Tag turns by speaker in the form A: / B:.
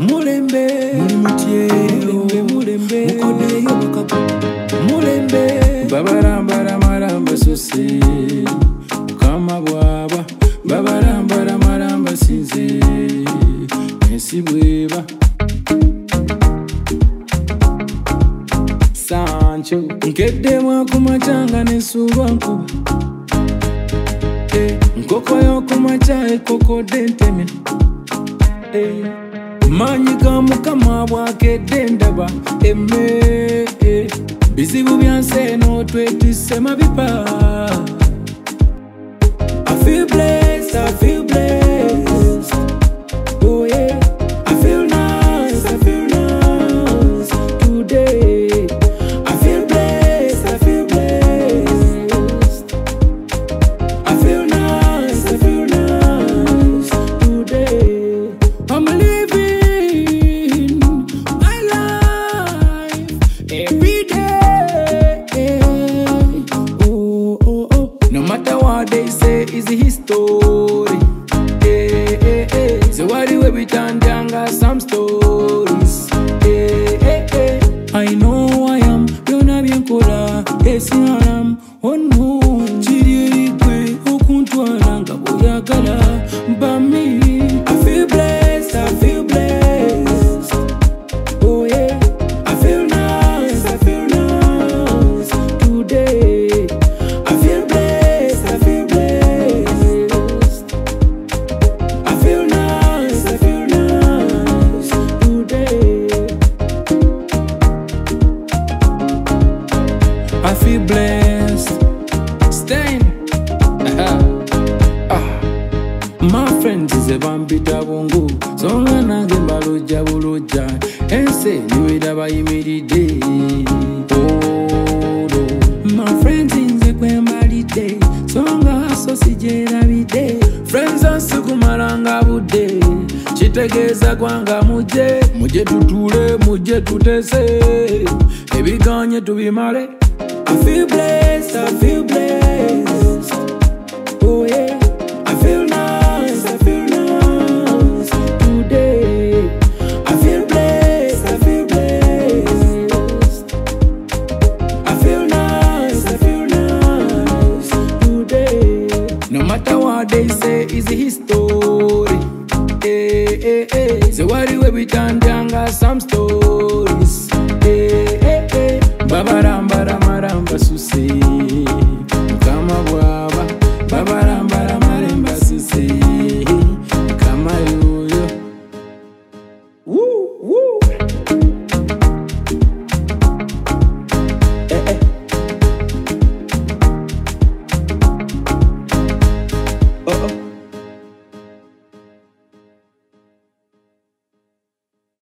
A: Mulembe, mulembe, mukodeyo bakapu. Mulembe, babarambara maramba sose. Kama bwaba, babarambara maramba sinze. Nesi bweba. Sancho, nkede wakumachanga nesuwa nkuba. Nkoko yokumacha ekoko denteme. Manyika mukama bwakede ndaba eme. Bizibu byanse no twetise mabipa. I feel blessed, I feel blessed. Oh yeah, I feel nice, I feel nice today. I feel blessed, I feel blessed. I feel nice, I feel nice today. I'm living my life every day. Oh, oh, oh. No matter what they say is the history. So why do we turn younger some stories? I know I am, yona byenkola, esiaram, oh no. Chiri kwe, okuntwalanga boyagala, bami. I feel blessed, I feel blessed. Oh yeah, I feel nice, I feel nice today. I feel blessed, I feel blessed. I feel nice, I feel nice today. I feel blessed. Staying. My friends is a vampita bongo. Songa nange baloja boloja. Ense niweda ba imiride. My friends is a kwembalide. Songa so sijera bide. Friends ansukumalanga bude. Chitegeza kwanga muje tutule muje tutese. Ebiganye tubimare. I feel blessed, I feel blessed. Oh yeah, I feel nice, I feel nice today. I feel blessed, I feel blessed. I feel nice, I feel nice today. No matter what they say is a history. So why do we turn